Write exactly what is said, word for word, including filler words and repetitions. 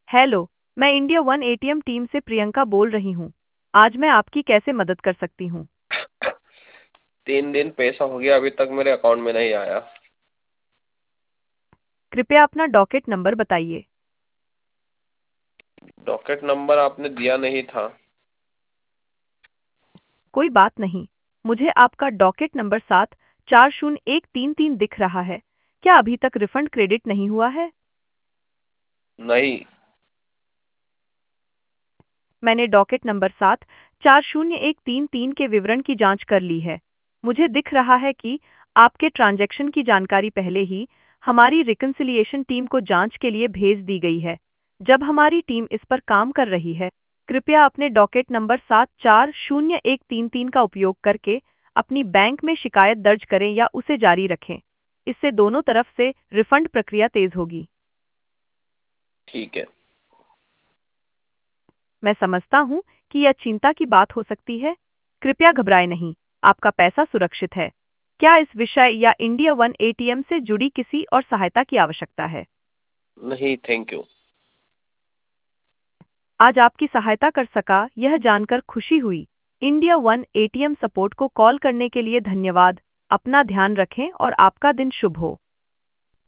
Hello, मैं India one ATM team से प्रियंका बोल रही हूँ। आज मैं आपकी कैसे मदद कर सकती हूँ? तीन दिन पैसा हो गया, अभी तक मेरे अकाउंट में नहीं आया। कृपया अपना डॉकेट नंबर बताइए। डॉकेट नंबर आपने दिया नहीं था। कोई बात नहीं, मुझे आपका डॉकेट नंबर सात चार शून्य एक तीन तीन दिख रहा है। क्या अभी तक रिफंड क्रेडिट नहीं हुआ है? नहीं। मैंने डॉकेट नंबर सात चार शून्य एक तीन तीन के विवरण की जांच कर ली है। मुझे दिख रहा है कि आपके ट्रांजैक्शन की जानकारी पहले ही हमारी रिकन्सिलिएशन टीम को जांच के लिए भेज दी गई है। जब हमारी टीम इस पर काम कर रही है, कृपया अपने डॉकेट नंबर सात चार शून्य एक तीन तीन का उपयोग करके अपनी बैंक में शिकायत दर्ज करें या उसे जारी रखें। इससे दोनों तरफ से रिफंड प्रक्रिया तेज होगी। ठीक है। मैं समझता हूँ कि यह चिंता की बात हो सकती है। कृपया घबराएं नहीं, आपका पैसा सुरक्षित है। क्या इस विषय या इंडिया वन एटीएम से जुड़ी किसी और सहायता की आवश्यकता है? नहीं, थैंक यू। आज आपकी सहायता कर सका यह जानकर खुशी हुई। इंडिया वन एटीएम सपोर्ट को कॉल करने के लिए धन्यवाद। अपना ध्यान रखें और आपका दिन शुभ हो।